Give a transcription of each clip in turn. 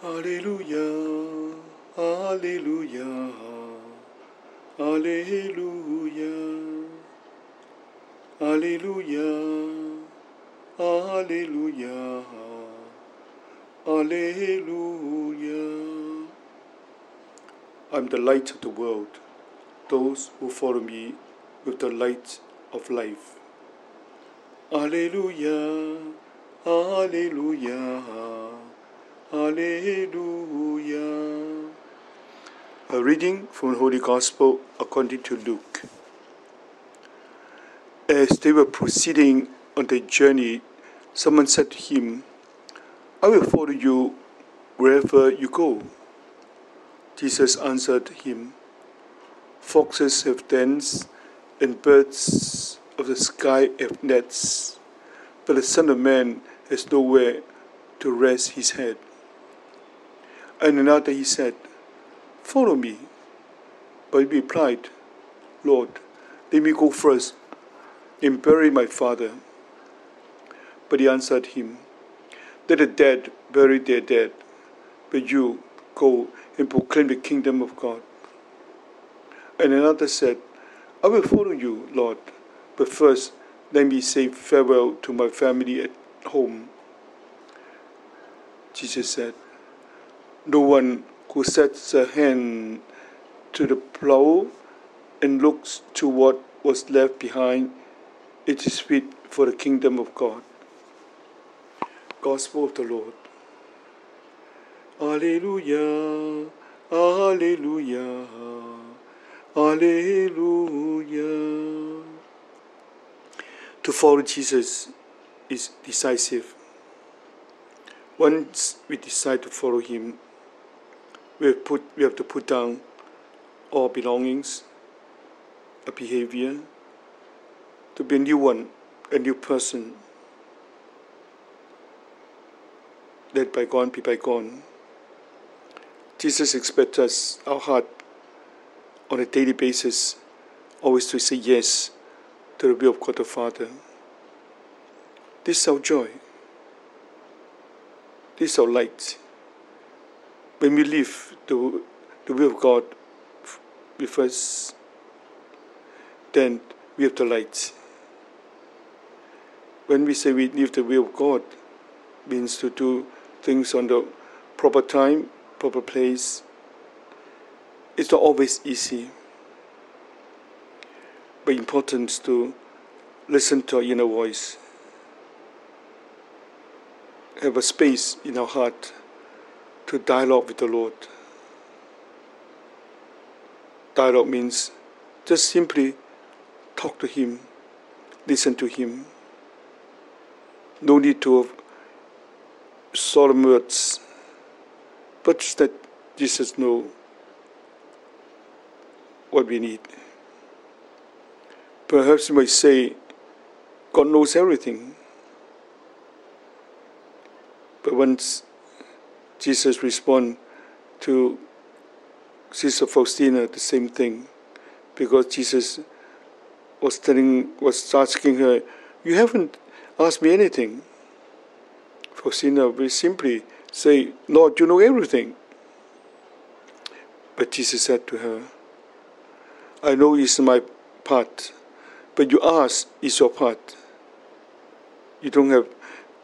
Alleluia, Alleluia, Alleluia, Alleluia, Alleluia, Alleluia. I'm the light of the world. Those who follow me with the light of life. Alleluia, Alleluia, Alleluia. A reading from the Holy Gospel according to Luke. As they were proceeding on their journey, someone said to him, "I will follow you wherever you go." Jesus answered him, "Foxes have dens, and birds of the sky have nets, but the Son of Man has nowhere to rest his head." And another he said, "Follow me." But he replied, "Lord, let me go first and bury my father." But he answered him, "Let the dead bury their dead, but you go and proclaim the kingdom of God." And another said, "I will follow you, Lord, but first let me say farewell to my family at home." Jesus said, "No one who sets a hand to the plow and looks to what was left behind, it is fit for the kingdom of God." Gospel of the Lord. Alleluia, Alleluia, Alleluia. To follow Jesus is decisive. Once we decide to follow him, we have to put down all belongings, a behavior, to be a new one, a new person. Let bygone be bygone. Jesus expects us, our heart, on a daily basis, always to say yes to the will of God the Father. This is our joy. This is our light. When we live the will of God with us, then we have the light. When we say we live the will of God, means to do things on the proper time, proper place. It's not always easy, but important to listen to our inner voice. Have a space in our heart to dialogue with the Lord. Dialogue means just simply talk to him, listen to him. No need to have solemn words, but just that Jesus knows what we need. Perhaps you might say, God knows everything. But once Jesus responded to Sister Faustina the same thing, because Jesus was asking her, "You haven't asked me anything." Faustina will simply say, "Lord, you know everything." But Jesus said to her, "I know it's my part, but you ask is your part. You don't have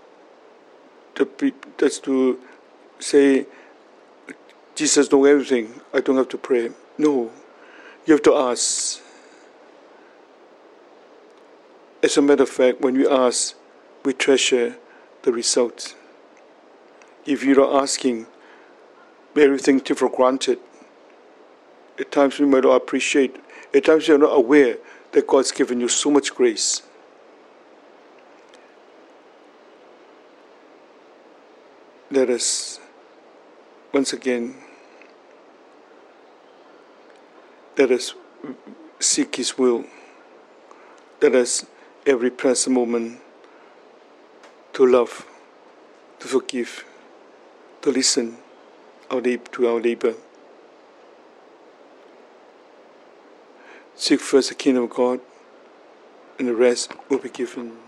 just to say, Jesus knows everything, I don't have to pray." No, you have to ask. As a matter of fact, when we ask, we treasure the result. If you're not asking, everything take for granted. At times we might not appreciate. At times you're not aware that God's given you so much grace. Let us, once again, let us seek his will. Let us, every present moment, to love, to forgive, to listen to our neighbor. Seek first the kingdom of God, and the rest will be given.